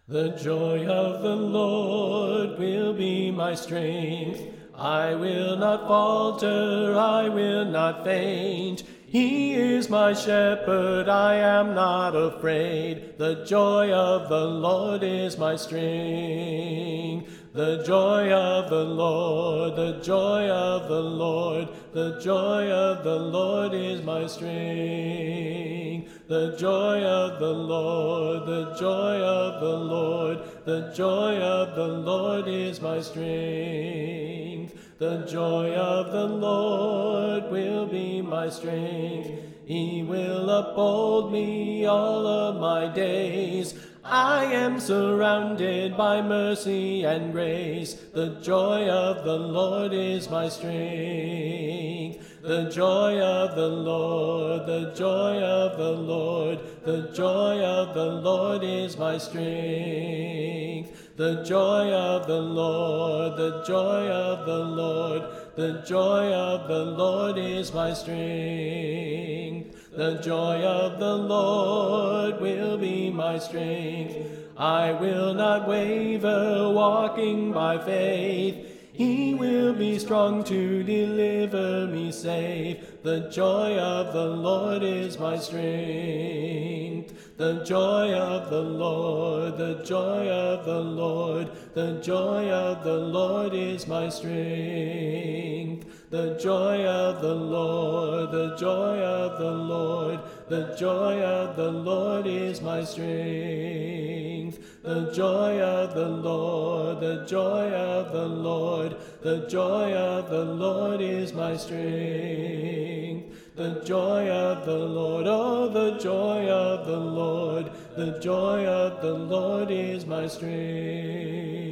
The joy of the Lord will be my strength. I will not falter, I will not faint. He is my shepherd, I am not afraid. The joy of the Lord is my strength. The joy of the Lord, the joy of the Lord, the joy of the Lord is my strength. The joy of the Lord, the joy of the Lord, the joy of the Lord is my strength. The joy of the Lord will be my strength. He will uphold me all of my days. I am surrounded by mercy and grace. The joy of the Lord is my strength. The joy of the Lord, the joy of the Lord, the joy of the Lord is my strength. The joy of the Lord, the joy of the Lord, the joy of the Lord is my strength. The joy of the Lord will be my strength. I will not waver, walking by faith. He will be strong to deliver me safe. The joy of the Lord is my strength. The joy of the Lord, the joy of the Lord, the joy of the Lord is my strength. The joy of the Lord, the joy of the Lord, the joy of the Lord is my strength. The joy of the Lord, the joy of the Lord, the joy of the Lord is my strength. The joy of the Lord, oh, the joy of the Lord, the joy of the Lord is my strength.